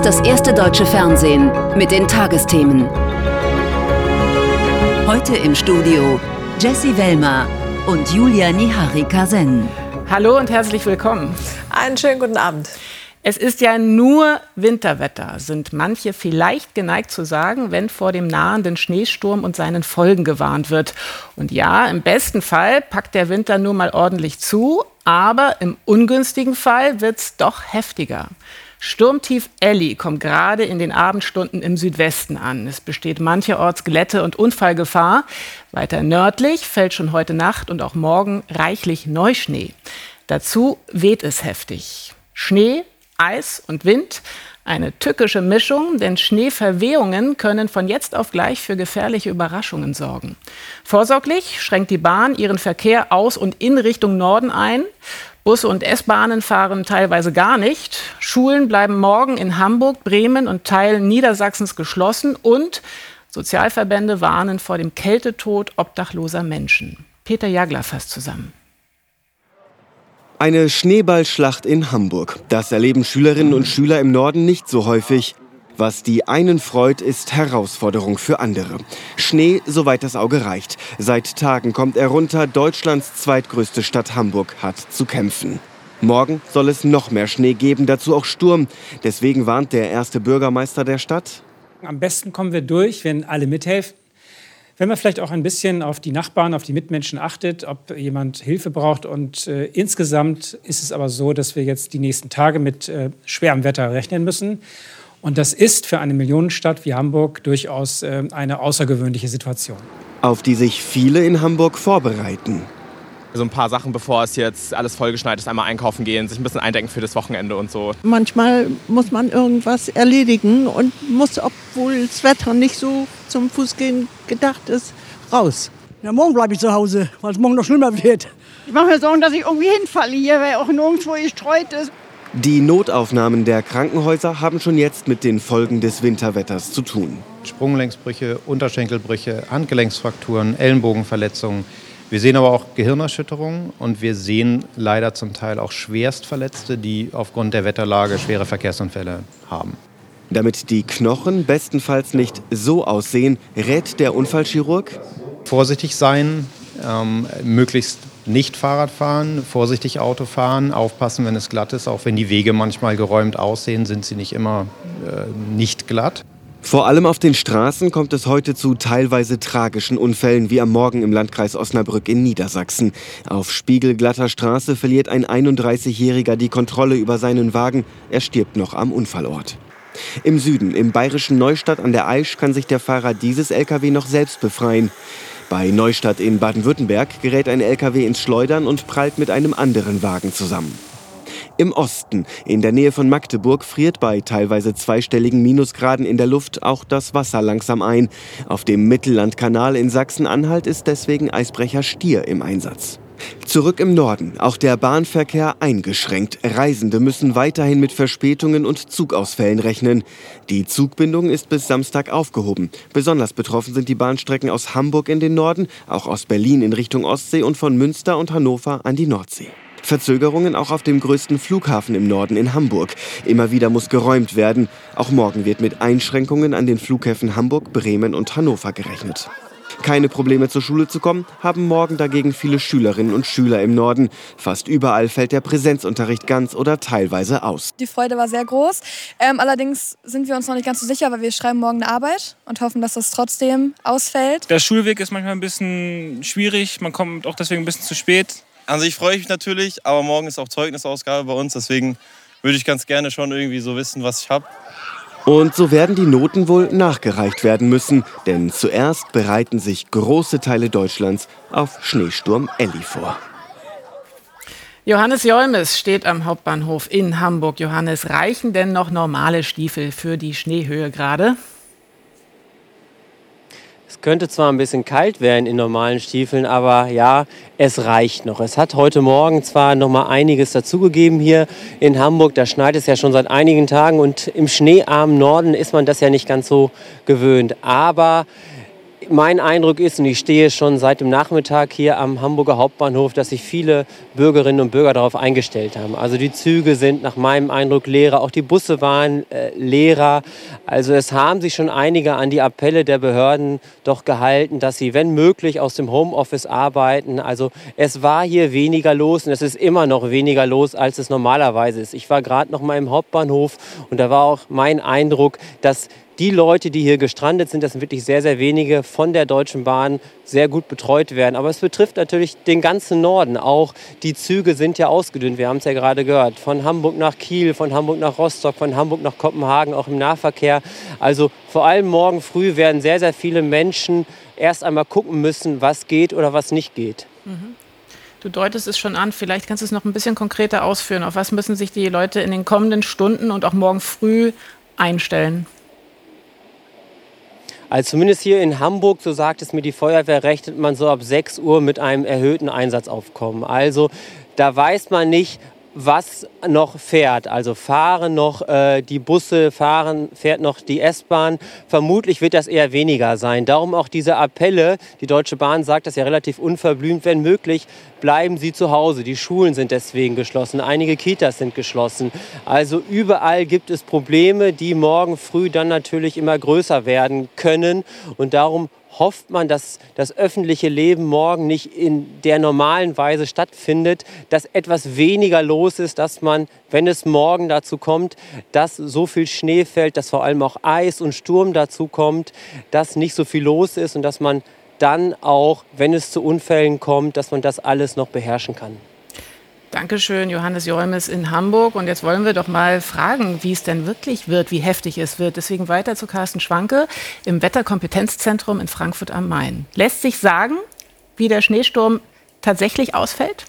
ist das erste deutsche Fernsehen mit den Tagesthemen. Heute im Studio Jessie Wellmer und Julia Niharika-Sen. Hallo und herzlich willkommen. Einen schönen guten Abend. Es ist ja nur Winterwetter, sind manche vielleicht geneigt zu sagen, wenn vor dem nahenden Schneesturm und seinen Folgen gewarnt wird. Und ja, im besten Fall packt der Winter nur mal ordentlich zu, aber im ungünstigen Fall wird's doch heftiger. Sturmtief Elli kommt gerade in den Abendstunden im Südwesten an. Es besteht mancherorts Glätte- und Unfallgefahr. Weiter nördlich fällt schon heute Nacht und auch morgen reichlich Neuschnee. Dazu weht es heftig. Schnee, Eis und Wind, eine tückische Mischung, denn Schneeverwehungen können von jetzt auf gleich für gefährliche Überraschungen sorgen. Vorsorglich schränkt die Bahn ihren Verkehr aus und in Richtung Norden ein. Busse und S-Bahnen fahren teilweise gar nicht. Schulen bleiben morgen in Hamburg, Bremen und Teilen Niedersachsens geschlossen. Und Sozialverbände warnen vor dem Kältetod obdachloser Menschen. Peter Jagler fasst zusammen. Eine Schneeballschlacht in Hamburg. Das erleben Schülerinnen und Schüler im Norden nicht so häufig. Was die einen freut, ist Herausforderung für andere. Schnee, soweit das Auge reicht. Seit Tagen kommt er runter. Deutschlands zweitgrößte Stadt Hamburg hat zu kämpfen. Morgen soll es noch mehr Schnee geben, dazu auch Sturm. Deswegen warnt der erste Bürgermeister der Stadt: Am besten kommen wir durch, wenn alle mithelfen. Wenn man vielleicht auch ein bisschen auf die Nachbarn, auf die Mitmenschen achtet, ob jemand Hilfe braucht. Und insgesamt ist es aber so, dass wir jetzt die nächsten Tage mit schwerem Wetter rechnen müssen. Und das ist für eine Millionenstadt wie Hamburg durchaus eine außergewöhnliche Situation. Auf die sich viele in Hamburg vorbereiten. So ein paar Sachen, bevor es jetzt alles vollgeschneit ist, einmal einkaufen gehen, sich ein bisschen eindecken für das Wochenende und so. Manchmal muss man irgendwas erledigen und muss, obwohl das Wetter nicht so zum Fußgehen gedacht ist, raus. Ja, morgen bleibe ich zu Hause, weil es morgen noch schlimmer wird. Ich mache mir Sorgen, dass ich irgendwie hinfalle hier, weil auch nirgendwo gestreut ist. Die Notaufnahmen der Krankenhäuser haben schon jetzt mit den Folgen des Winterwetters zu tun. Sprunggelenksbrüche, Unterschenkelbrüche, Handgelenksfrakturen, Ellenbogenverletzungen. Wir sehen aber auch Gehirnerschütterungen und wir sehen leider zum Teil auch Schwerstverletzte, die aufgrund der Wetterlage schwere Verkehrsunfälle haben. Damit die Knochen bestenfalls nicht so aussehen, rät der Unfallchirurg: Vorsichtig sein, möglichst nicht Fahrrad fahren, vorsichtig Auto fahren, aufpassen, wenn es glatt ist. Auch wenn die Wege manchmal geräumt aussehen, sind sie nicht immer nicht glatt. Vor allem auf den Straßen kommt es heute zu teilweise tragischen Unfällen, wie am Morgen im Landkreis Osnabrück in Niedersachsen. Auf spiegelglatter Straße verliert ein 31-Jähriger die Kontrolle über seinen Wagen. Er stirbt noch am Unfallort. Im Süden, im bayerischen Neustadt an der Aisch, kann sich der Fahrer dieses LKW noch selbst befreien. Bei Neustadt in Baden-Württemberg gerät ein LKW ins Schleudern und prallt mit einem anderen Wagen zusammen. Im Osten, in der Nähe von Magdeburg, friert bei teilweise zweistelligen Minusgraden in der Luft auch das Wasser langsam ein. Auf dem Mittellandkanal in Sachsen-Anhalt ist deswegen Eisbrecher Stier im Einsatz. Zurück im Norden, auch der Bahnverkehr eingeschränkt. Reisende müssen weiterhin mit Verspätungen und Zugausfällen rechnen. Die Zugbindung ist bis Samstag aufgehoben. Besonders betroffen sind die Bahnstrecken aus Hamburg in den Norden, auch aus Berlin in Richtung Ostsee und von Münster und Hannover an die Nordsee. Verzögerungen auch auf dem größten Flughafen im Norden in Hamburg. Immer wieder muss geräumt werden. Auch morgen wird mit Einschränkungen an den Flughäfen Hamburg, Bremen und Hannover gerechnet. Keine Probleme zur Schule zu kommen, haben morgen dagegen viele Schülerinnen und Schüler im Norden. Fast überall fällt der Präsenzunterricht ganz oder teilweise aus. Die Freude war sehr groß. Allerdings sind wir uns noch nicht ganz so sicher, weil wir schreiben morgen eine Arbeit und hoffen, dass das trotzdem ausfällt. Der Schulweg ist manchmal ein bisschen schwierig, man kommt auch deswegen ein bisschen zu spät. An sich freue ich mich natürlich, aber morgen ist auch Zeugnisausgabe bei uns, deswegen würde ich ganz gerne schon irgendwie so wissen, was ich habe. Und so werden die Noten wohl nachgereicht werden müssen, denn zuerst bereiten sich große Teile Deutschlands auf Schneesturm Elli vor. Johannes Jolmes steht am Hauptbahnhof in Hamburg. Johannes, reichen denn noch normale Stiefel für die Schneehöhe gerade? Es könnte zwar ein bisschen kalt werden in normalen Stiefeln, aber ja, es reicht noch. Es hat heute Morgen zwar noch mal einiges dazugegeben hier in Hamburg. Da schneit es ja schon seit einigen Tagen und im schneearmen Norden ist man das ja nicht ganz so gewöhnt. Aber Mein Eindruck ist, und ich stehe schon seit dem Nachmittag hier am Hamburger Hauptbahnhof, dass sich viele Bürgerinnen und Bürger darauf eingestellt haben. Also die Züge sind nach meinem Eindruck leerer, auch die Busse waren leerer. Also es haben sich schon einige an die Appelle der Behörden doch gehalten, dass sie, wenn möglich, aus dem Homeoffice arbeiten. Also es war hier weniger los und es ist immer noch weniger los, als es normalerweise ist. Ich war gerade noch mal im Hauptbahnhof und da war auch mein Eindruck, dass die Leute, die hier gestrandet sind, das sind wirklich sehr, sehr wenige, von der Deutschen Bahn sehr gut betreut werden. Aber es betrifft natürlich den ganzen Norden. Auch die Züge sind ja ausgedünnt, wir haben es ja gerade gehört. Von Hamburg nach Kiel, von Hamburg nach Rostock, von Hamburg nach Kopenhagen, auch im Nahverkehr. Also vor allem morgen früh werden sehr, sehr viele Menschen erst einmal gucken müssen, was geht oder was nicht geht. Mhm. Du deutest es schon an, vielleicht kannst du es noch ein bisschen konkreter ausführen. Auf was müssen sich die Leute in den kommenden Stunden und auch morgen früh einstellen? Also zumindest hier in Hamburg, so sagt es mir die Feuerwehr, rechnet man so ab 6 Uhr mit einem erhöhten Einsatzaufkommen. Also da weiß man nicht, was noch fährt. Also fahren noch die Busse, fährt noch die S-Bahn. Vermutlich wird das eher weniger sein. Darum auch diese Appelle. Die Deutsche Bahn sagt das ja relativ unverblümt. Wenn möglich, bleiben Sie zu Hause. Die Schulen sind deswegen geschlossen. Einige Kitas sind geschlossen. Also überall gibt es Probleme, die morgen früh dann natürlich immer größer werden können. Und darum hofft man, dass das öffentliche Leben morgen nicht in der normalen Weise stattfindet, dass etwas weniger los ist, dass man, wenn es morgen dazu kommt, dass so viel Schnee fällt, dass vor allem auch Eis und Sturm dazu kommt, dass nicht so viel los ist und dass man dann auch, wenn es zu Unfällen kommt, dass man das alles noch beherrschen kann. Dankeschön, Johannes Jolmes in Hamburg. Und jetzt wollen wir doch mal fragen, wie es denn wirklich wird, wie heftig es wird. Deswegen weiter zu Carsten Schwanke im Wetterkompetenzzentrum in Frankfurt am Main. Lässt sich sagen, wie der Schneesturm tatsächlich ausfällt?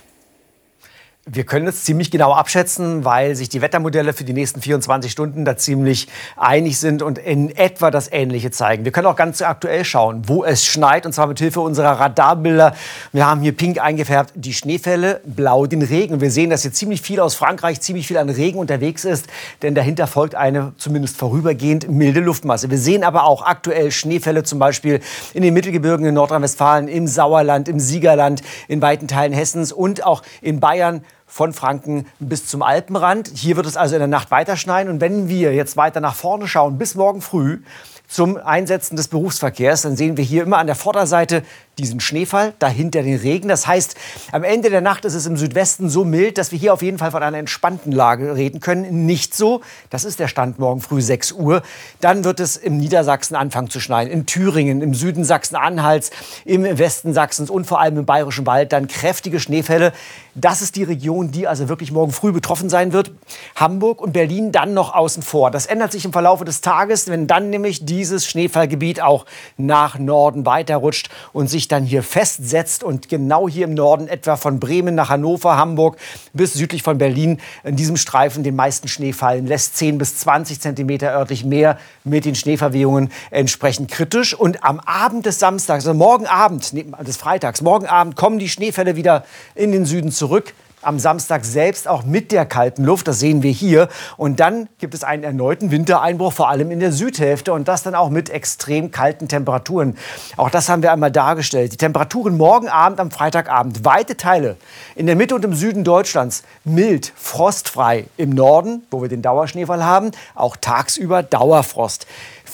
Wir können es ziemlich genau abschätzen, weil sich die Wettermodelle für die nächsten 24 Stunden da ziemlich einig sind und in etwa das Ähnliche zeigen. Wir können auch ganz aktuell schauen, wo es schneit, und zwar mit Hilfe unserer Radarbilder. Wir haben hier pink eingefärbt die Schneefälle, blau den Regen. Wir sehen, dass hier ziemlich viel aus Frankreich, ziemlich viel an Regen unterwegs ist, denn dahinter folgt eine zumindest vorübergehend milde Luftmasse. Wir sehen aber auch aktuell Schneefälle zum Beispiel in den Mittelgebirgen in Nordrhein-Westfalen, im Sauerland, im Siegerland, in weiten Teilen Hessens und auch in Bayern, von Franken bis zum Alpenrand. Hier wird es also in der Nacht weiter schneien. Und wenn wir jetzt weiter nach vorne schauen, bis morgen früh zum Einsetzen des Berufsverkehrs, dann sehen wir hier immer an der Vorderseite diesen Schneefall, dahinter den Regen. Das heißt, am Ende der Nacht ist es im Südwesten so mild, dass wir hier auf jeden Fall von einer entspannten Lage reden können. Nicht so, das ist der Stand morgen früh 6 Uhr. Dann wird es im Niedersachsen anfangen zu schneien, in Thüringen, im Süden Sachsen-Anhalts, im Westen Sachsens und vor allem im Bayerischen Wald dann kräftige Schneefälle. Das ist die Region, die also wirklich morgen früh betroffen sein wird. Hamburg und Berlin dann noch außen vor. Das ändert sich im Verlauf des Tages, wenn dann nämlich dieses Schneefallgebiet auch nach Norden weiterrutscht und sich dann hier festsetzt und genau hier im Norden etwa von Bremen nach Hannover, Hamburg bis südlich von Berlin in diesem Streifen den meisten Schnee fallen lässt. 10 bis 20 Zentimeter örtlich mehr mit den Schneeverwehungen entsprechend kritisch. Und am Abend des Samstags, also morgen Abend, des Freitags, morgen Abend kommen die Schneefälle wieder in den Süden zurück. Am Samstag selbst auch mit der kalten Luft, das sehen wir hier. Und dann gibt es einen erneuten Wintereinbruch, vor allem in der Südhälfte. Und das dann auch mit extrem kalten Temperaturen. Auch das haben wir einmal dargestellt. Die Temperaturen morgen Abend, am Freitagabend. Weite Teile in der Mitte und im Süden Deutschlands mild, frostfrei. Im Norden, wo wir den Dauerschneefall haben, auch tagsüber Dauerfrost.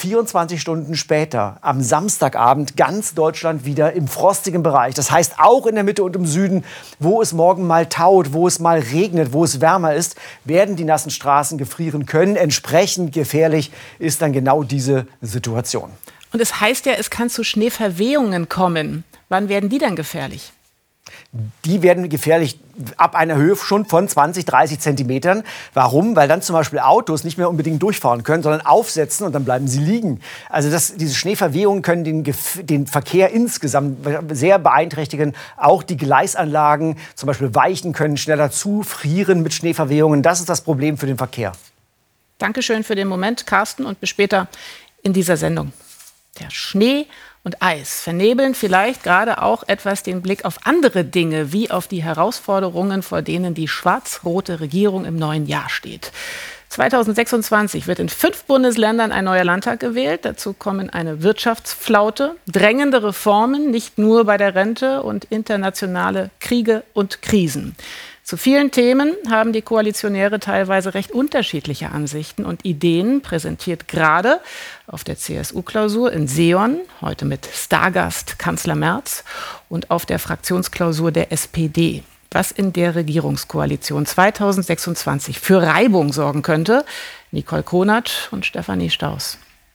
24 Stunden später, am Samstagabend, ganz Deutschland wieder im frostigen Bereich. Das heißt, auch in der Mitte und im Süden, wo es morgen mal taut, wo es mal regnet, wo es wärmer ist, werden die nassen Straßen gefrieren können. Entsprechend gefährlich ist dann genau diese Situation. Und es heißt ja, es kann zu Schneeverwehungen kommen. Wann werden die dann gefährlich? Die werden gefährlich ab einer Höhe schon von 20, 30 Zentimetern. Warum? Weil dann zum Beispiel Autos nicht mehr unbedingt durchfahren können, sondern aufsetzen und dann bleiben sie liegen. Also diese Schneeverwehungen können den Verkehr insgesamt sehr beeinträchtigen. Auch die Gleisanlagen, zum Beispiel Weichen, können schneller zufrieren mit Schneeverwehungen. Das ist das Problem für den Verkehr. Dankeschön für den Moment, Carsten, und bis später in dieser Sendung. Der Schnee und Eis vernebeln vielleicht gerade auch etwas den Blick auf andere Dinge, wie auf die Herausforderungen, vor denen die schwarz-rote Regierung im neuen Jahr steht. 2026 wird in 5 Bundesländern ein neuer Landtag gewählt. Dazu kommen eine Wirtschaftsflaute, drängende Reformen, nicht nur bei der Rente und internationale Kriege und Krisen. Zu vielen Themen haben die Koalitionäre teilweise recht unterschiedliche Ansichten und Ideen, präsentiert gerade auf der CSU-Klausur in Seeon, heute mit Stargast Kanzler Merz, und auf der Fraktionsklausur der SPD. Was in der Regierungskoalition 2026 für Reibung sorgen könnte. Nicole Konert und Stefanie Staus.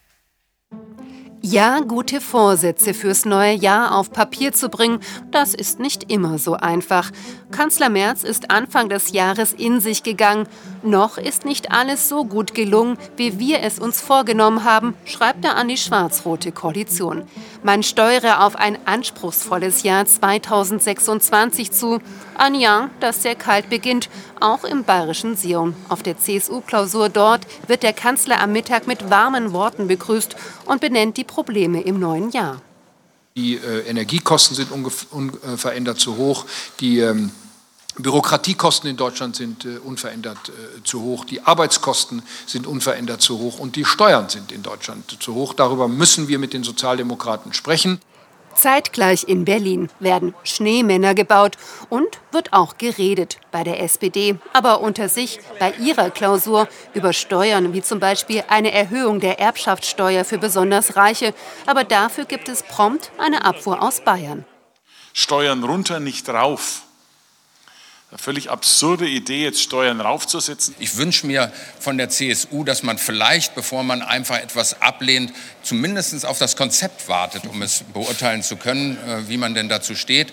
Ja, gute Vorsätze fürs neue Jahr auf Papier zu bringen, das ist nicht immer so einfach. Kanzler Merz ist Anfang des Jahres in sich gegangen. Noch ist nicht alles so gut gelungen, wie wir es uns vorgenommen haben, schreibt er an die schwarz-rote Koalition. Man steuere auf ein anspruchsvolles Jahr 2026 zu. Ein Jahr, das sehr kalt beginnt, auch im bayerischen Sion. Auf der CSU-Klausur dort wird der Kanzler am Mittag mit warmen Worten begrüßt und benennt die Probleme im neuen Jahr. Die Energiekosten sind unverändert zu hoch, die Bürokratiekosten in Deutschland sind unverändert zu hoch, die Arbeitskosten sind unverändert zu hoch und die Steuern sind in Deutschland zu hoch. Darüber müssen wir mit den Sozialdemokraten sprechen. Zeitgleich in Berlin werden Schneemänner gebaut und wird auch geredet bei der SPD. Aber unter sich bei ihrer Klausur über Steuern, wie zum Beispiel eine Erhöhung der Erbschaftssteuer für besonders Reiche. Aber dafür gibt es prompt eine Abfuhr aus Bayern. Steuern runter, nicht rauf. Eine völlig absurde Idee, jetzt Steuern raufzusetzen. Ich wünsche mir von der CSU, dass man vielleicht, bevor man einfach etwas ablehnt, zumindest auf das Konzept wartet, um es beurteilen zu können, wie man denn dazu steht.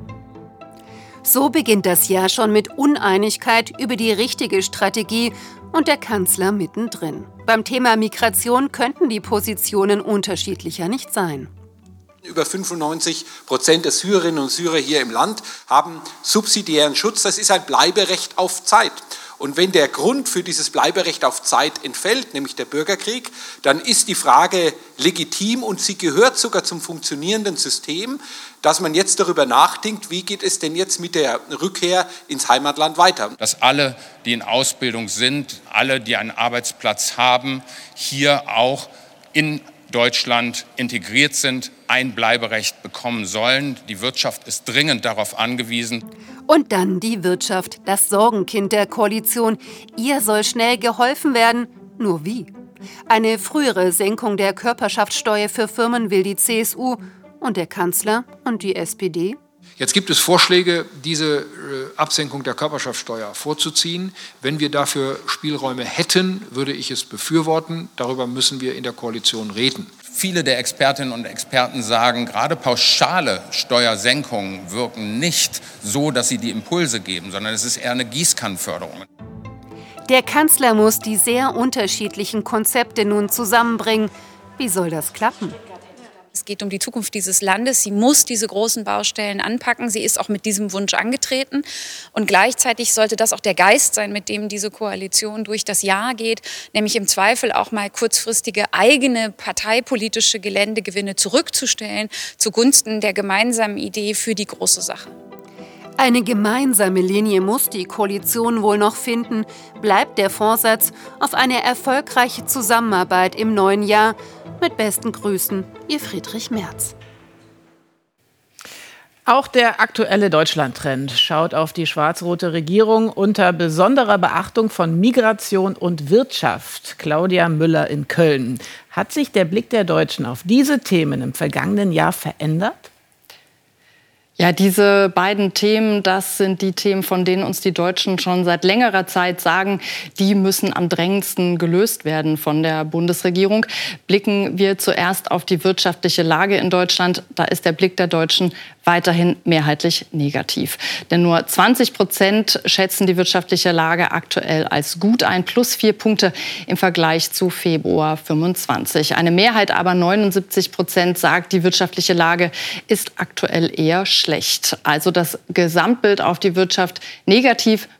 So beginnt das Jahr schon mit Uneinigkeit über die richtige Strategie und der Kanzler mittendrin. Beim Thema Migration könnten die Positionen unterschiedlicher nicht sein. Über 95% der Syrerinnen und Syrer hier im Land haben subsidiären Schutz. Das ist ein Bleiberecht auf Zeit. Und wenn der Grund für dieses Bleiberecht auf Zeit entfällt, nämlich der Bürgerkrieg, dann ist die Frage legitim und sie gehört sogar zum funktionierenden System, dass man jetzt darüber nachdenkt, wie geht es denn jetzt mit der Rückkehr ins Heimatland weiter. Dass alle, die in Ausbildung sind, alle, die einen Arbeitsplatz haben, hier auch in Deutschland integriert sind, ein Bleiberecht bekommen sollen. Die Wirtschaft ist dringend darauf angewiesen. Und dann die Wirtschaft, das Sorgenkind der Koalition. Ihr soll schnell geholfen werden. Nur wie? Eine frühere Senkung der Körperschaftssteuer für Firmen will die CSU und der Kanzler und die SPD. Jetzt gibt es Vorschläge, diese Absenkung der Körperschaftssteuer vorzuziehen. Wenn wir dafür Spielräume hätten, würde ich es befürworten. Darüber müssen wir in der Koalition reden. Viele der Expertinnen und Experten sagen, gerade pauschale Steuersenkungen wirken nicht so, dass sie die Impulse geben, sondern es ist eher eine Gießkannenförderung. Der Kanzler muss die sehr unterschiedlichen Konzepte nun zusammenbringen. Wie soll das klappen? Es geht um die Zukunft dieses Landes. Sie muss diese großen Baustellen anpacken. Sie ist auch mit diesem Wunsch angetreten. Und gleichzeitig sollte das auch der Geist sein, mit dem diese Koalition durch das Jahr geht, nämlich im Zweifel auch mal kurzfristige eigene parteipolitische Geländegewinne zurückzustellen zugunsten der gemeinsamen Idee für die große Sache. Eine gemeinsame Linie muss die Koalition wohl noch finden. Bleibt der Vorsatz auf eine erfolgreiche Zusammenarbeit im neuen Jahr. Mit besten Grüßen, Ihr Friedrich Merz. Auch der aktuelle Deutschland-Trend schaut auf die schwarz-rote Regierung unter besonderer Beachtung von Migration und Wirtschaft. Claudia Müller in Köln. Hat sich der Blick der Deutschen auf diese Themen im vergangenen Jahr verändert? Ja, diese beiden Themen, das sind die Themen, von denen uns die Deutschen schon seit längerer Zeit sagen, die müssen am drängendsten gelöst werden von der Bundesregierung. Blicken wir zuerst auf die wirtschaftliche Lage in Deutschland. Da ist der Blick der Deutschen weiterhin mehrheitlich negativ. Denn nur 20% schätzen die wirtschaftliche Lage aktuell als gut ein, plus 4 Punkte im Vergleich zu Februar 25. Eine Mehrheit aber, 79%, sagt, die wirtschaftliche Lage ist aktuell eher schlecht. Also das Gesamtbild auf die Wirtschaft negativ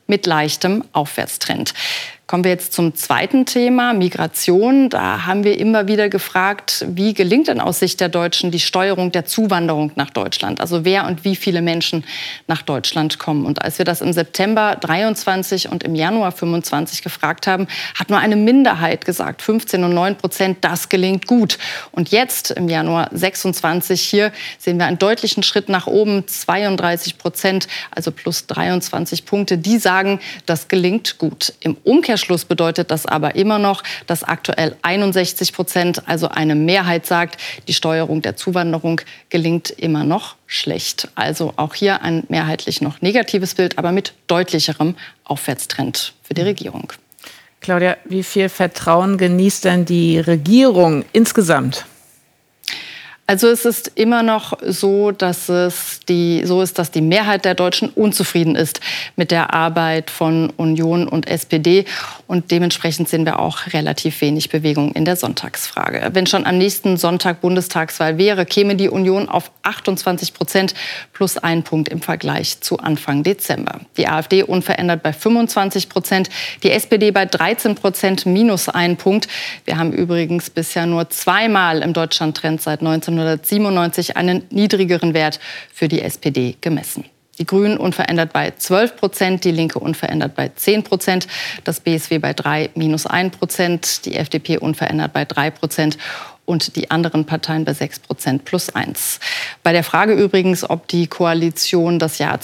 mit leichtem Aufwärtstrend. Kommen wir jetzt zum zweiten Thema, Migration. Da haben wir immer wieder gefragt, wie gelingt denn aus Sicht der Deutschen die Steuerung der Zuwanderung nach Deutschland? Also wer und wie viele Menschen nach Deutschland kommen. Und als wir das im September 23 und im Januar 25 gefragt haben, hat nur eine Minderheit gesagt, 15,9%, das gelingt gut. Und jetzt im Januar 26 hier sehen wir einen deutlichen Schritt nach oben, 32%, also plus 23 Punkte. Die sagen, das gelingt gut. Im Umkehrschluss bedeutet das aber immer noch, dass aktuell 61%, also eine Mehrheit sagt, die Steuerung der Zuwanderung gelingt immer noch schlecht. Also auch hier ein mehrheitlich noch negatives Bild, aber mit deutlicherem Aufwärtstrend für die Regierung. Claudia, wie viel Vertrauen genießt denn die Regierung insgesamt? Also es ist immer noch so, dass die Mehrheit der Deutschen unzufrieden ist mit der Arbeit von Union und SPD. Und dementsprechend sehen wir auch relativ wenig Bewegung in der Sonntagsfrage. Wenn schon am nächsten Sonntag Bundestagswahl wäre, käme die Union auf 28% plus 1 Punkt im Vergleich zu Anfang Dezember. Die AfD unverändert bei 25%, die SPD bei 13% minus 1 Punkt. Wir haben übrigens bisher nur zweimal im Deutschland-Trend seit 1997 einen niedrigeren Wert für die SPD gemessen. Die Grünen unverändert bei 12%, die Linke unverändert bei 10%, das BSW bei 3 minus 1%, die FDP unverändert bei 3% und die anderen Parteien bei 6% plus 1. Bei der Frage übrigens, ob die Koalition das Jahr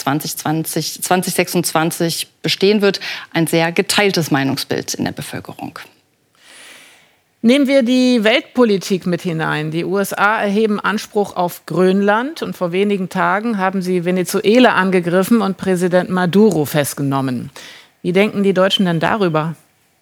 2026 bestehen wird, ein sehr geteiltes Meinungsbild in der Bevölkerung. Nehmen wir die Weltpolitik mit hinein. Die USA erheben Anspruch auf Grönland und vor wenigen Tagen haben sie Venezuela angegriffen und Präsident Maduro festgenommen. Wie denken die Deutschen denn darüber?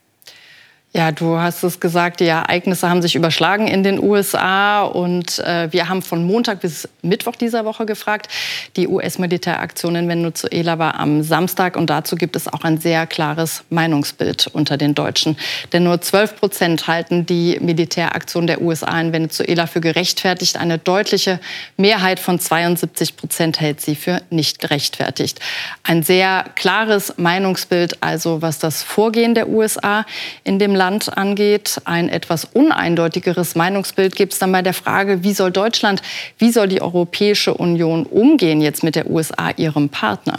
Ja, du hast es gesagt, die Ereignisse haben sich überschlagen in den USA und wir haben von Montag bis Mittwoch dieser Woche gefragt. Die US-Militäraktion in Venezuela war am Samstag und dazu gibt es auch ein sehr klares Meinungsbild unter den Deutschen. Denn nur 12% halten die Militäraktion der USA in Venezuela für gerechtfertigt. Eine deutliche Mehrheit von 72% hält sie für nicht gerechtfertigt. Ein sehr klares Meinungsbild, also was das Vorgehen der USA in dem Land angeht. Ein etwas uneindeutigeres Meinungsbild gibt es dann bei der Frage, wie soll Deutschland, wie soll die Europäische Union umgehen jetzt mit der USA, ihrem Partner?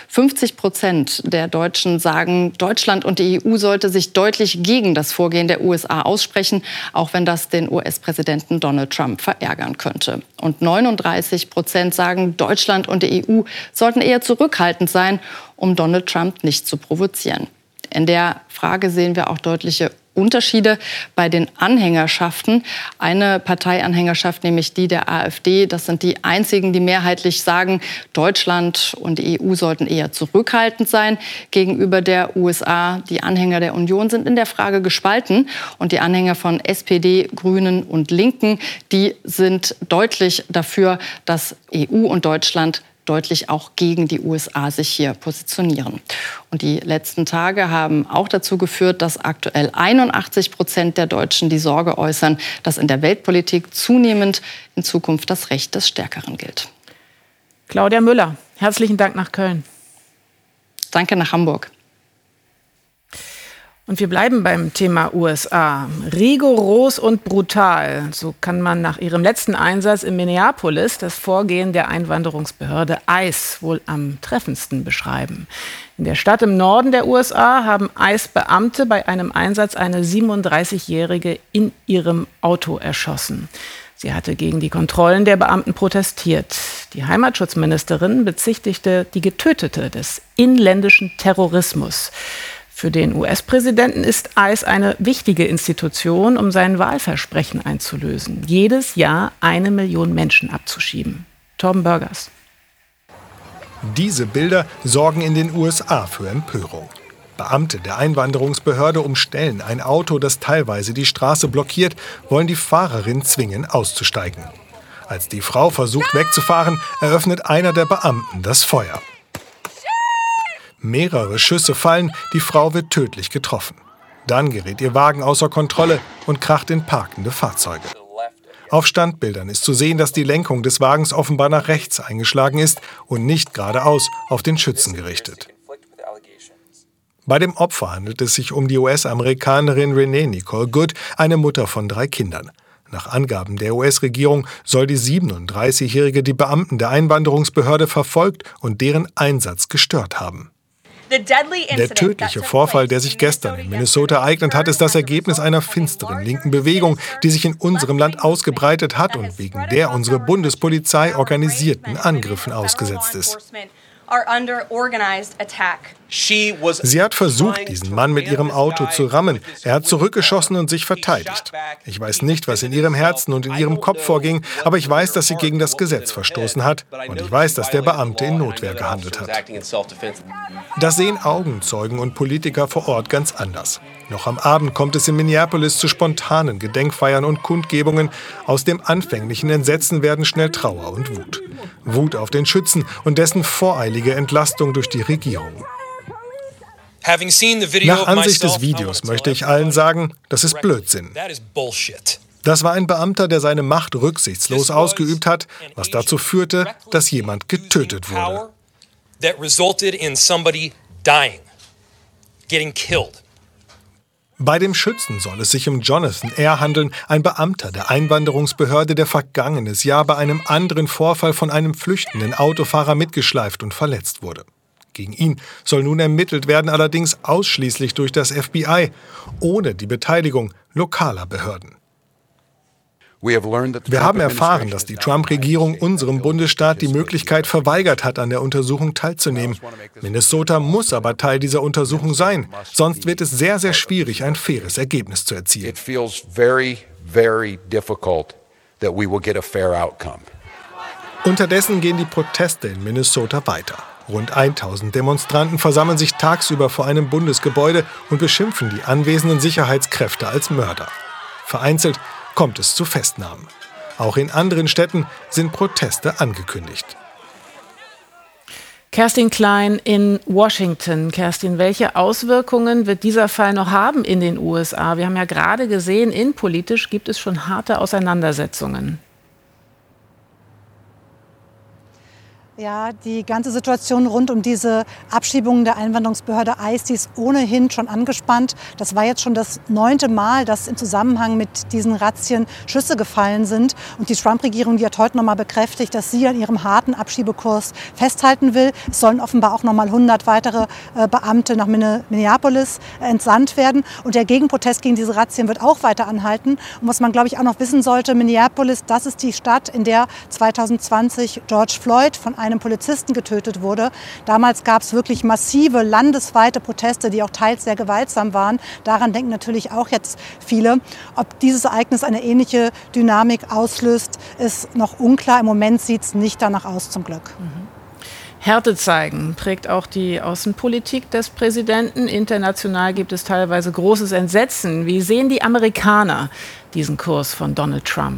50% der Deutschen sagen, Deutschland und die EU sollte sich deutlich gegen das Vorgehen der USA aussprechen, auch wenn das den US-Präsidenten Donald Trump verärgern könnte. Und 39% sagen, Deutschland und die EU sollten eher zurückhaltend sein, um Donald Trump nicht zu provozieren. In der Frage sehen wir auch deutliche Unterschiede bei den Anhängerschaften. Eine Parteianhängerschaft, nämlich die der AfD, das sind die einzigen, die mehrheitlich sagen, Deutschland und die EU sollten eher zurückhaltend sein gegenüber der USA. Die Anhänger der Union sind in der Frage gespalten und die Anhänger von SPD, Grünen und Linken, die sind deutlich dafür, dass EU und Deutschland deutlich auch gegen die USA sich hier positionieren. Und die letzten Tage haben auch dazu geführt, dass aktuell 81% der Deutschen die Sorge äußern, dass in der Weltpolitik zunehmend in Zukunft das Recht des Stärkeren gilt. Claudia Müller, herzlichen Dank nach Köln. Danke nach Hamburg. Und wir bleiben beim Thema USA. Rigoros und brutal, so kann man nach ihrem letzten Einsatz in Minneapolis das Vorgehen der Einwanderungsbehörde ICE wohl am treffendsten beschreiben. In der Stadt im Norden der USA haben ICE-Beamte bei einem Einsatz eine 37-Jährige in ihrem Auto erschossen. Sie hatte gegen die Kontrollen der Beamten protestiert. Die Heimatschutzministerin bezichtigte die Getötete des inländischen Terrorismus. Für den US-Präsidenten ist ICE eine wichtige Institution, um sein Wahlversprechen einzulösen. Jedes Jahr 1 Million Menschen abzuschieben. Torben Burgers. Diese Bilder sorgen in den USA für Empörung. Beamte der Einwanderungsbehörde umstellen ein Auto, das teilweise die Straße blockiert, wollen die Fahrerin zwingen, auszusteigen. Als die Frau versucht wegzufahren, eröffnet einer der Beamten das Feuer. Mehrere Schüsse fallen, die Frau wird tödlich getroffen. Dann gerät ihr Wagen außer Kontrolle und kracht in parkende Fahrzeuge. Auf Standbildern ist zu sehen, dass die Lenkung des Wagens offenbar nach rechts eingeschlagen ist und nicht geradeaus auf den Schützen gerichtet. Bei dem Opfer handelt es sich um die US-Amerikanerin Renee Nicole Good, eine Mutter von 3 Kindern. Nach Angaben der US-Regierung soll die 37-Jährige die Beamten der Einwanderungsbehörde verfolgt und deren Einsatz gestört haben. Der tödliche Vorfall, der sich gestern in Minnesota ereignet hat, ist das Ergebnis einer finsteren linken Bewegung, die sich in unserem Land ausgebreitet hat und wegen der unsere Bundespolizei organisierten Angriffen ausgesetzt ist. Sie hat versucht, diesen Mann mit ihrem Auto zu rammen. Er hat zurückgeschossen und sich verteidigt. Ich weiß nicht, was in ihrem Herzen und in ihrem Kopf vorging, aber ich weiß, dass sie gegen das Gesetz verstoßen hat. Und ich weiß, dass der Beamte in Notwehr gehandelt hat. Das sehen Augenzeugen und Politiker vor Ort ganz anders. Noch am Abend kommt es in Minneapolis zu spontanen Gedenkfeiern und Kundgebungen. Aus dem anfänglichen Entsetzen werden schnell Trauer und Wut. Wut auf den Schützen und dessen voreilige Entlastung durch die Regierung. Nach Ansicht des Videos möchte ich allen sagen, das ist Blödsinn. Das war ein Beamter, der seine Macht rücksichtslos ausgeübt hat, was dazu führte, dass jemand getötet wurde. Bei dem Schützen soll es sich um Jonathan R. handeln, ein Beamter der Einwanderungsbehörde, der vergangenes Jahr bei einem anderen Vorfall von einem flüchtenden Autofahrer mitgeschleift und verletzt wurde. Gegen ihn soll nun ermittelt werden, allerdings ausschließlich durch das FBI, ohne die Beteiligung lokaler Behörden. Wir haben erfahren, dass die Trump-Regierung unserem Bundesstaat die Möglichkeit verweigert hat, an der Untersuchung teilzunehmen. Minnesota muss aber Teil dieser Untersuchung sein, sonst wird es sehr, sehr schwierig, ein faires Ergebnis zu erzielen. Unterdessen gehen die Proteste in Minnesota weiter. Rund 1000 Demonstranten versammeln sich tagsüber vor einem Bundesgebäude und beschimpfen die anwesenden Sicherheitskräfte als Mörder. Vereinzelt kommt es zu Festnahmen. Auch in anderen Städten sind Proteste angekündigt. Kerstin Klein in Washington. Kerstin, welche Auswirkungen wird dieser Fall noch haben in den USA? Wir haben ja gerade gesehen, innenpolitisch gibt es schon harte Auseinandersetzungen. Ja, die ganze Situation rund um diese Abschiebung der Einwanderungsbehörde ICE, die ist ohnehin schon angespannt. Das war jetzt schon das 9. Mal, dass im Zusammenhang mit diesen Razzien Schüsse gefallen sind. Und die Trump-Regierung, die hat heute noch mal bekräftigt, dass sie an ihrem harten Abschiebekurs festhalten will. Es sollen offenbar auch noch mal 100 weitere Beamte nach Minneapolis entsandt werden. Und der Gegenprotest gegen diese Razzien wird auch weiter anhalten. Und was man, glaube ich, auch noch wissen sollte, Minneapolis, das ist die Stadt, in der 2020 George Floyd von einem Polizisten getötet wurde. Damals gab es wirklich massive landesweite Proteste, die auch teils sehr gewaltsam waren. Daran denken natürlich auch jetzt viele. Ob dieses Ereignis eine ähnliche Dynamik auslöst, ist noch unklar. Im Moment sieht es nicht danach aus, zum Glück. Härte zeigen prägt auch die Außenpolitik des Präsidenten. International gibt es teilweise großes Entsetzen. Wie sehen die Amerikaner diesen Kurs von Donald Trump?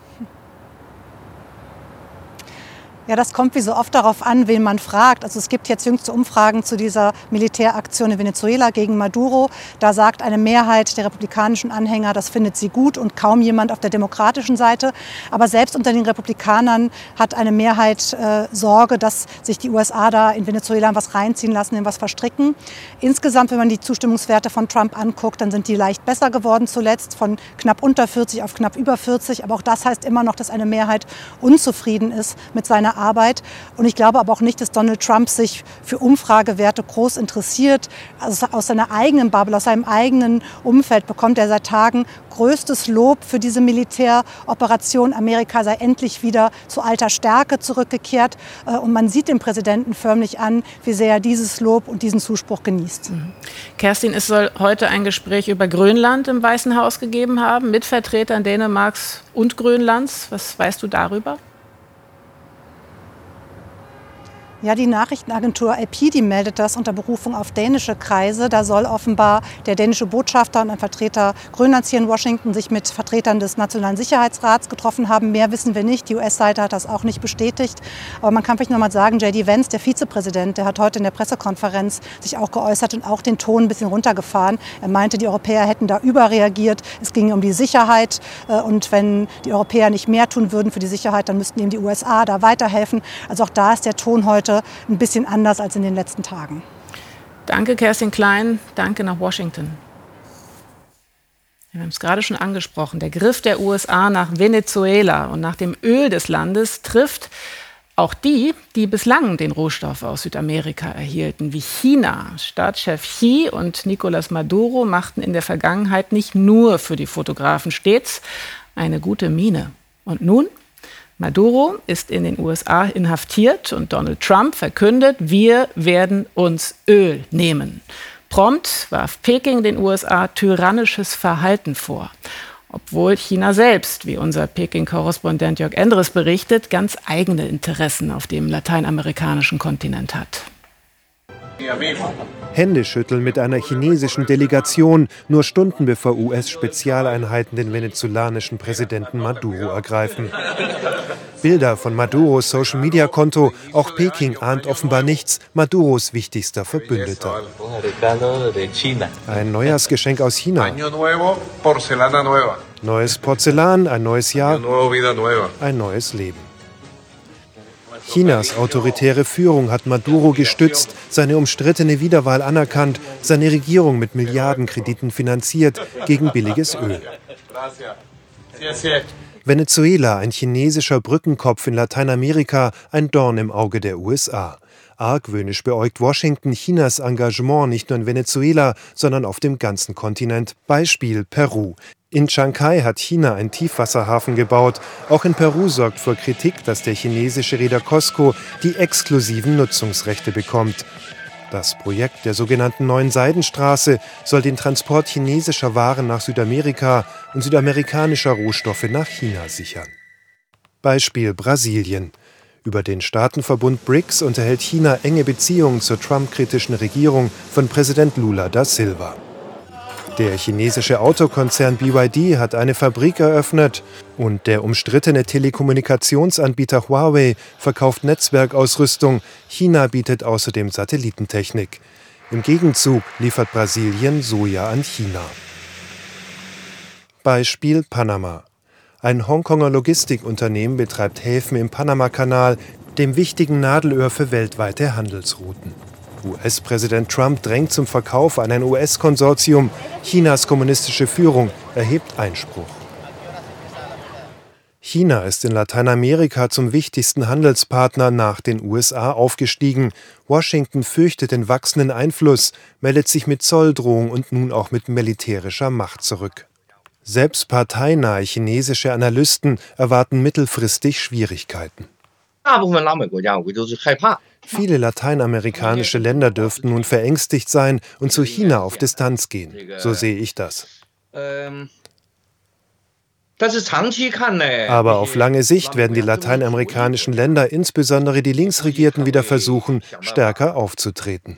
Ja, das kommt wie so oft darauf an, wen man fragt. Also es gibt jetzt jüngste Umfragen zu dieser Militäraktion in Venezuela gegen Maduro. Da sagt eine Mehrheit der republikanischen Anhänger, das findet sie gut und kaum jemand auf der demokratischen Seite. Aber selbst unter den Republikanern hat eine Mehrheit Sorge, dass sich die USA da in Venezuela was reinziehen lassen, in was verstricken. Insgesamt, wenn man die Zustimmungswerte von Trump anguckt, dann sind die leicht besser geworden zuletzt, von knapp unter 40 auf knapp über 40. Aber auch das heißt immer noch, dass eine Mehrheit unzufrieden ist mit seiner Arbeit. Und ich glaube aber auch nicht, dass Donald Trump sich für Umfragewerte groß interessiert. Also aus seiner eigenen Bubble, aus seinem eigenen Umfeld bekommt er seit Tagen größtes Lob für diese Militäroperation. Amerika sei endlich wieder zu alter Stärke zurückgekehrt. Und man sieht dem Präsidenten förmlich an, wie sehr er dieses Lob und diesen Zuspruch genießt. Kerstin, es soll heute ein Gespräch über Grönland im Weißen Haus gegeben haben, mit Vertretern Dänemarks und Grönlands. Was weißt du darüber? Ja, die Nachrichtenagentur AP, die meldet das unter Berufung auf dänische Kreise. Da soll offenbar der dänische Botschafter und ein Vertreter Grönlands hier in Washington sich mit Vertretern des Nationalen Sicherheitsrats getroffen haben. Mehr wissen wir nicht. Die US-Seite hat das auch nicht bestätigt. Aber man kann vielleicht noch mal sagen, J.D. Vance, der Vizepräsident, der hat heute in der Pressekonferenz sich auch geäußert und auch den Ton ein bisschen runtergefahren. Er meinte, die Europäer hätten da überreagiert. Es ging um die Sicherheit. Und wenn die Europäer nicht mehr tun würden für die Sicherheit, dann müssten eben die USA da weiterhelfen. Also auch da ist der Ton heute ein bisschen anders als in den letzten Tagen. Danke, Kerstin Klein. Danke nach Washington. Wir haben es gerade schon angesprochen. Der Griff der USA nach Venezuela und nach dem Öl des Landes trifft auch die, die bislang den Rohstoff aus Südamerika erhielten, wie China. Staatschef Xi und Nicolás Maduro machten in der Vergangenheit nicht nur für die Fotografen stets eine gute Miene. Und nun? Maduro ist in den USA inhaftiert und Donald Trump verkündet, wir werden uns Öl nehmen. Prompt warf Peking den USA tyrannisches Verhalten vor. Obwohl China selbst, wie unser Peking-Korrespondent Jörg Endres berichtet, ganz eigene Interessen auf dem lateinamerikanischen Kontinent hat. Händeschütteln mit einer chinesischen Delegation, nur Stunden bevor US-Spezialeinheiten den venezolanischen Präsidenten Maduro ergreifen. Bilder von Maduros Social-Media-Konto, auch Peking ahnt offenbar nichts, Maduros wichtigster Verbündeter. Ein Neujahrsgeschenk aus China. Neues Porzellan, ein neues Jahr, ein neues Leben. Chinas autoritäre Führung hat Maduro gestützt, seine umstrittene Wiederwahl anerkannt, seine Regierung mit Milliardenkrediten finanziert gegen billiges Öl. Venezuela, ein chinesischer Brückenkopf in Lateinamerika, ein Dorn im Auge der USA. Argwöhnisch beäugt Washington Chinas Engagement nicht nur in Venezuela, sondern auf dem ganzen Kontinent. Beispiel Peru. In Chiangkai hat China einen Tiefwasserhafen gebaut. Auch in Peru sorgt für Kritik, dass der chinesische Reeder COSCO die exklusiven Nutzungsrechte bekommt. Das Projekt der sogenannten Neuen Seidenstraße soll den Transport chinesischer Waren nach Südamerika und südamerikanischer Rohstoffe nach China sichern. Beispiel Brasilien. Über den Staatenverbund BRICS unterhält China enge Beziehungen zur Trump-kritischen Regierung von Präsident Lula da Silva. Der chinesische Autokonzern BYD hat eine Fabrik eröffnet und der umstrittene Telekommunikationsanbieter Huawei verkauft Netzwerkausrüstung. China bietet außerdem Satellitentechnik. Im Gegenzug liefert Brasilien Soja an China. Beispiel Panama. Ein Hongkonger Logistikunternehmen betreibt Häfen im Panamakanal, dem wichtigen Nadelöhr für weltweite Handelsrouten. US-Präsident Trump drängt zum Verkauf an ein US-Konsortium. Chinas kommunistische Führung erhebt Einspruch. China ist in Lateinamerika zum wichtigsten Handelspartner nach den USA aufgestiegen. Washington fürchtet den wachsenden Einfluss, meldet sich mit Zolldrohung und nun auch mit militärischer Macht zurück. Selbst parteinahe chinesische Analysten erwarten mittelfristig Schwierigkeiten. Viele lateinamerikanische Länder dürften nun verängstigt sein und zu China auf Distanz gehen. So sehe ich das. Aber auf lange Sicht werden die lateinamerikanischen Länder, insbesondere die Linksregierten, wieder versuchen, stärker aufzutreten.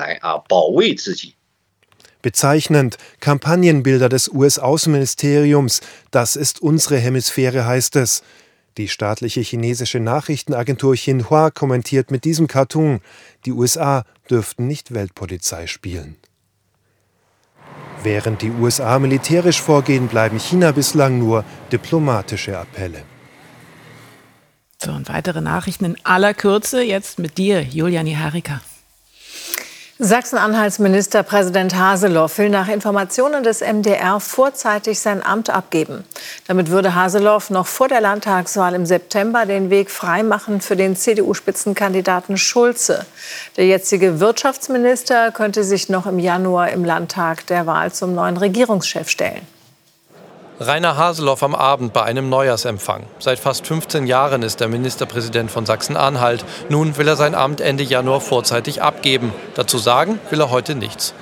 Bezeichnend, Kampagnenbilder des US-Außenministeriums, das ist unsere Hemisphäre, heißt es. Die staatliche chinesische Nachrichtenagentur Xinhua kommentiert mit diesem Cartoon, die USA dürften nicht Weltpolizei spielen. Während die USA militärisch vorgehen, bleiben China bislang nur diplomatische Appelle. So, und weitere Nachrichten in aller Kürze, jetzt mit dir, Julia Niharika. Sachsen-Anhalts Ministerpräsident Haseloff will nach Informationen des MDR vorzeitig sein Amt abgeben. Damit würde Haseloff noch vor der Landtagswahl im September den Weg freimachen für den CDU-Spitzenkandidaten Schulze. Der jetzige Wirtschaftsminister könnte sich noch im Januar im Landtag der Wahl zum neuen Regierungschef stellen. Rainer Haseloff am Abend bei einem Neujahrsempfang. Seit fast 15 Jahren ist er Ministerpräsident von Sachsen-Anhalt. Nun will er sein Amt Ende Januar vorzeitig abgeben. Dazu sagen will er heute nichts.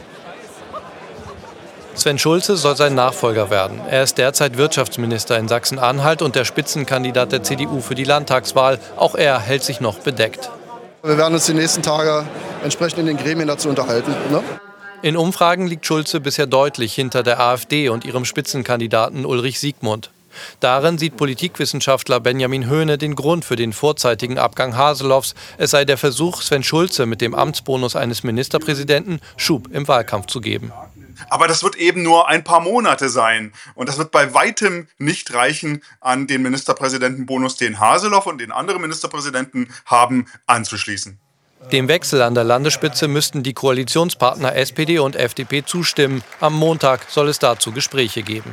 Sven Schulze soll sein Nachfolger werden. Er ist derzeit Wirtschaftsminister in Sachsen-Anhalt und der Spitzenkandidat der CDU für die Landtagswahl. Auch er hält sich noch bedeckt. Wir werden uns die nächsten Tage entsprechend in den Gremien dazu unterhalten, ne? In Umfragen liegt Schulze bisher deutlich hinter der AfD und ihrem Spitzenkandidaten Ulrich Siegmund. Darin sieht Politikwissenschaftler Benjamin Höhne den Grund für den vorzeitigen Abgang Haseloffs. Es sei der Versuch, Sven Schulze mit dem Amtsbonus eines Ministerpräsidenten Schub im Wahlkampf zu geben. Aber das wird eben nur ein paar Monate sein. Und das wird bei weitem nicht reichen, an den Ministerpräsidentenbonus, den Haseloff und den anderen Ministerpräsidenten haben, anzuschließen. Dem Wechsel an der Landesspitze müssten die Koalitionspartner SPD und FDP zustimmen. Am Montag soll es dazu Gespräche geben.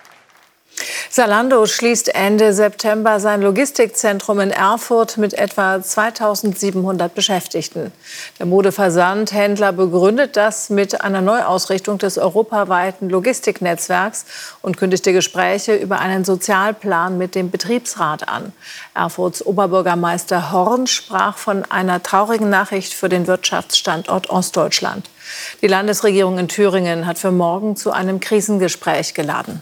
Zalando schließt Ende September sein Logistikzentrum in Erfurt mit etwa 2.700 Beschäftigten. Der Modeversandhändler begründet das mit einer Neuausrichtung des europaweiten Logistiknetzwerks und kündigte Gespräche über einen Sozialplan mit dem Betriebsrat an. Erfurts Oberbürgermeister Horn sprach von einer traurigen Nachricht für den Wirtschaftsstandort Ostdeutschland. Die Landesregierung in Thüringen hat für morgen zu einem Krisengespräch geladen.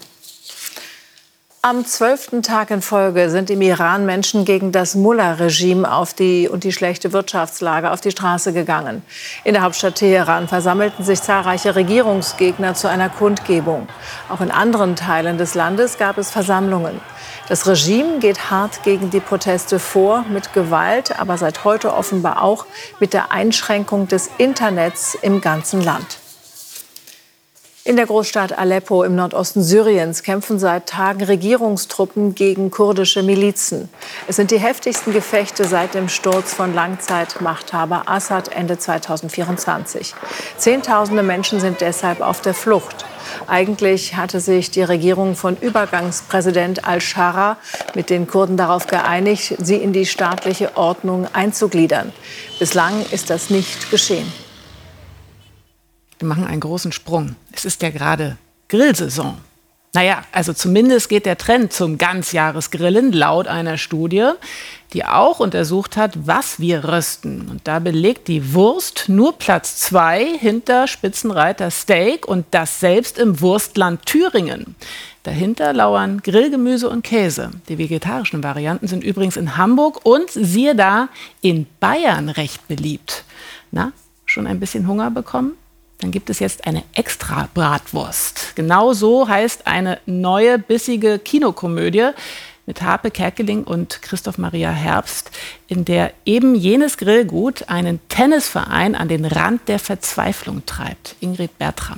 Am 12. Tag in Folge sind im Iran Menschen gegen das Mullah-Regime und die schlechte Wirtschaftslage auf die Straße gegangen. In der Hauptstadt Teheran versammelten sich zahlreiche Regierungsgegner zu einer Kundgebung. Auch in anderen Teilen des Landes gab es Versammlungen. Das Regime geht hart gegen die Proteste vor, mit Gewalt, aber seit heute offenbar auch mit der Einschränkung des Internets im ganzen Land. In der Großstadt Aleppo im Nordosten Syriens kämpfen seit Tagen Regierungstruppen gegen kurdische Milizen. Es sind die heftigsten Gefechte seit dem Sturz von Langzeitmachthaber Assad Ende 2024. Zehntausende Menschen sind deshalb auf der Flucht. Eigentlich hatte sich die Regierung von Übergangspräsident al-Shara mit den Kurden darauf geeinigt, sie in die staatliche Ordnung einzugliedern. Bislang ist das nicht geschehen. Wir machen einen großen Sprung. Es ist ja gerade Grillsaison. Naja, also zumindest geht der Trend zum Ganzjahresgrillen laut einer Studie, die auch untersucht hat, was wir rösten. Und da belegt die Wurst nur Platz 2 hinter Spitzenreiter Steak und das selbst im Wurstland Thüringen. Dahinter lauern Grillgemüse und Käse. Die vegetarischen Varianten sind übrigens in Hamburg und siehe da, in Bayern recht beliebt. Na, schon ein bisschen Hunger bekommen? Dann gibt es jetzt eine Extra-Bratwurst. Genau so heißt eine neue, bissige Kinokomödie mit Harpe Kerkeling und Christoph Maria Herbst, in der eben jenes Grillgut einen Tennisverein an den Rand der Verzweiflung treibt. Ingrid Bertram.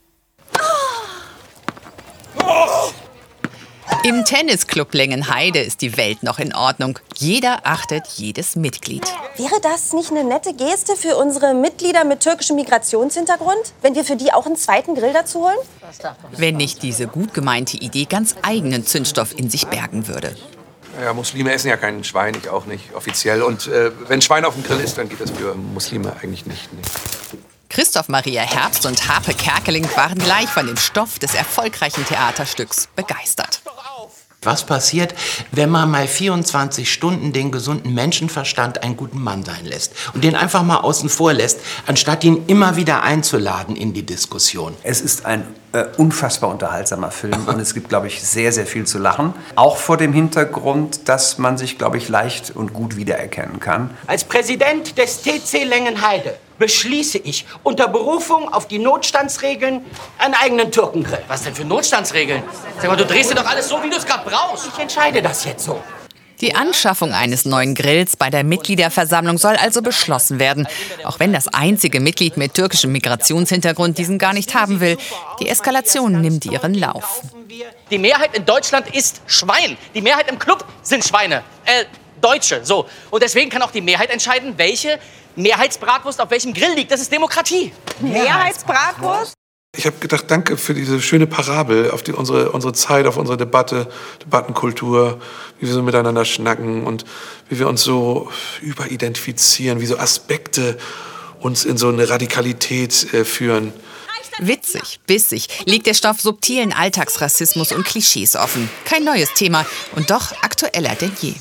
Im Tennisclub Lengenheide ist die Welt noch in Ordnung. Jeder achtet jedes Mitglied. Wäre das nicht eine nette Geste für unsere Mitglieder mit türkischem Migrationshintergrund, wenn wir für die auch einen zweiten Grill dazu holen? Wenn nicht diese gut gemeinte Idee ganz eigenen Zündstoff in sich bergen würde. Ja, Muslime essen ja kein Schwein, ich auch nicht, offiziell. Und wenn Schwein auf dem Grill ist, dann geht das für Muslime eigentlich nicht. Nee. Christoph Maria Herbst und Harpe Kerkeling waren gleich von dem Stoff des erfolgreichen Theaterstücks begeistert. Was passiert, wenn man mal 24 Stunden den gesunden Menschenverstand einen guten Mann sein lässt und den einfach mal außen vor lässt, anstatt ihn immer wieder einzuladen in die Diskussion? Es ist ein unfassbar unterhaltsamer Film und es gibt, glaube ich, sehr, sehr viel zu lachen. Auch vor dem Hintergrund, dass man sich, glaube ich, leicht und gut wiedererkennen kann. Als Präsident des TC Lengenheide beschließe ich unter Berufung auf die Notstandsregeln einen eigenen Türkengrill. Was denn für Notstandsregeln? Sag mal, du drehst dir doch alles so, wie du es gerade brauchst. Ich entscheide das jetzt so. Die Anschaffung eines neuen Grills bei der Mitgliederversammlung soll also beschlossen werden. Auch wenn das einzige Mitglied mit türkischem Migrationshintergrund diesen gar nicht haben will. Die Eskalation nimmt ihren Lauf. Die Mehrheit in Deutschland ist Schwein. Die Mehrheit im Club sind Schweine. Deutsche, so. Und deswegen kann auch die Mehrheit entscheiden, welche Mehrheitsbratwurst auf welchem Grill liegt. Das ist Demokratie. Mehrheitsbratwurst? Ich habe gedacht, danke für diese schöne Parabel auf unsere Zeit, auf unsere Debattenkultur, wie wir so miteinander schnacken und wie wir uns so überidentifizieren, wie so Aspekte uns in so eine Radikalität führen. Witzig, bissig, liegt der Stoff subtilen Alltagsrassismus und Klischees offen. Kein neues Thema und doch aktueller denn je.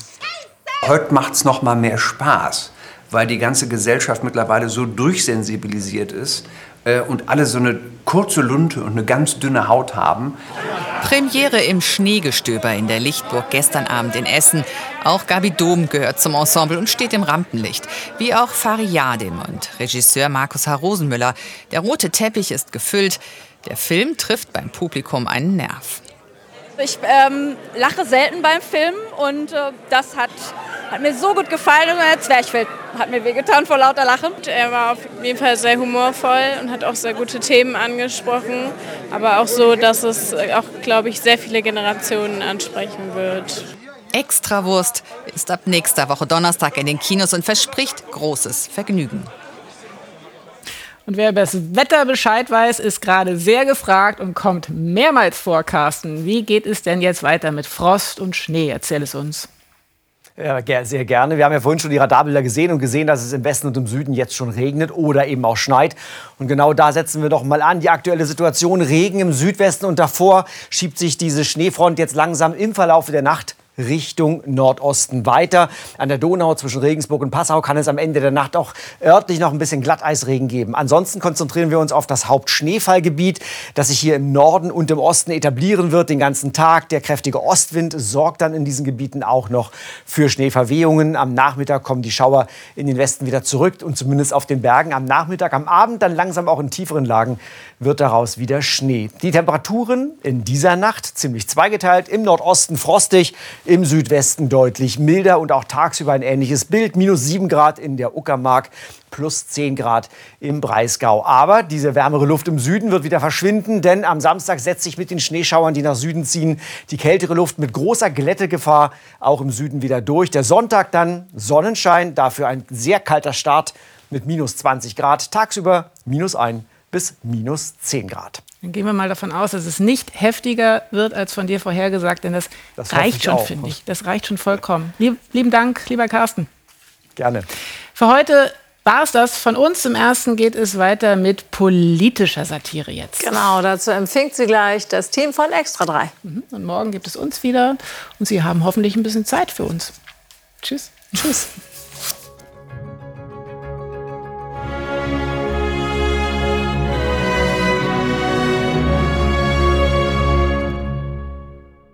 Heute macht es noch mal mehr Spaß, weil die ganze Gesellschaft mittlerweile so durchsensibilisiert ist und alle so eine kurze Lunte und eine ganz dünne Haut haben. Premiere im Schneegestöber in der Lichtburg gestern Abend in Essen. Auch Gabi Dom gehört zum Ensemble und steht im Rampenlicht. Wie auch Fariadim und Regisseur Markus H. Rosenmüller. Der rote Teppich ist gefüllt. Der Film trifft beim Publikum einen Nerv. Ich lache selten beim Film und das hat mir so gut gefallen. Und der Zwerchfell hat mir wehgetan vor lauter Lachen. Er war auf jeden Fall sehr humorvoll und hat auch sehr gute Themen angesprochen. Aber auch so, dass es auch, glaube ich, sehr viele Generationen ansprechen wird. Extrawurst ist ab nächster Woche Donnerstag in den Kinos und verspricht großes Vergnügen. Und wer über das Wetter Bescheid weiß, ist gerade sehr gefragt und kommt mehrmals vor, Carsten. Wie geht es denn jetzt weiter mit Frost und Schnee? Erzähl es uns. Ja, sehr gerne. Wir haben ja vorhin schon die Radarbilder gesehen und gesehen, dass es im Westen und im Süden jetzt schon regnet oder eben auch schneit. Und genau da setzen wir doch mal an. Die aktuelle Situation: Regen im Südwesten und davor schiebt sich diese Schneefront jetzt langsam im Verlaufe der Nacht Richtung Nordosten weiter. An der Donau zwischen Regensburg und Passau kann es am Ende der Nacht auch örtlich noch ein bisschen Glatteisregen geben. Ansonsten konzentrieren wir uns auf das Hauptschneefallgebiet, das sich hier im Norden und im Osten etablieren wird den ganzen Tag. Der kräftige Ostwind sorgt dann in diesen Gebieten auch noch für Schneeverwehungen. Am Nachmittag kommen die Schauer in den Westen wieder zurück und zumindest auf den Bergen am Nachmittag, am Abend dann langsam auch in tieferen Lagen wird daraus wieder Schnee. Die Temperaturen in dieser Nacht ziemlich zweigeteilt. Im Nordosten frostig, im Südwesten deutlich milder und auch tagsüber ein ähnliches Bild. -7 Grad in der Uckermark, +10 Grad im Breisgau. Aber diese wärmere Luft im Süden wird wieder verschwinden, denn am Samstag setzt sich mit den Schneeschauern, die nach Süden ziehen, die kältere Luft mit großer Glättegefahr auch im Süden wieder durch. Der Sonntag dann Sonnenschein, dafür ein sehr kalter Start mit -20 Grad. Tagsüber -1 bis -10 Grad. Dann gehen wir mal davon aus, dass es nicht heftiger wird als von dir vorhergesagt, denn das reicht schon, finde ich. Das reicht schon vollkommen. Lieben Dank, lieber Carsten. Gerne. Für heute war es das von uns. Im Ersten geht es weiter mit politischer Satire jetzt. Genau, dazu empfängt sie gleich das Team von Extra 3. Und morgen gibt es uns wieder und Sie haben hoffentlich ein bisschen Zeit für uns. Tschüss. Tschüss.